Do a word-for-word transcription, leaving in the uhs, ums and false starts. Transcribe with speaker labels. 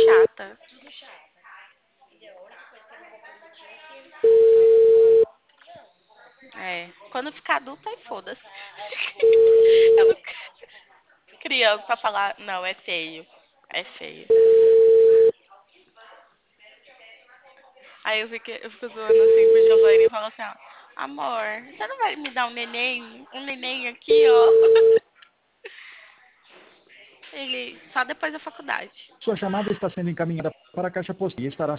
Speaker 1: chata. É, quando ficar adulta, aí foda-se. Eu não... Criança pra falar, não, é feio. É feio. Aí eu fico, eu fico zoando assim pro Giovanni e falo assim, ó, amor, você não vai me dar um neném? Um neném aqui, ó. Ele, só depois da faculdade.
Speaker 2: Sua chamada está sendo encaminhada para a caixa postal e estará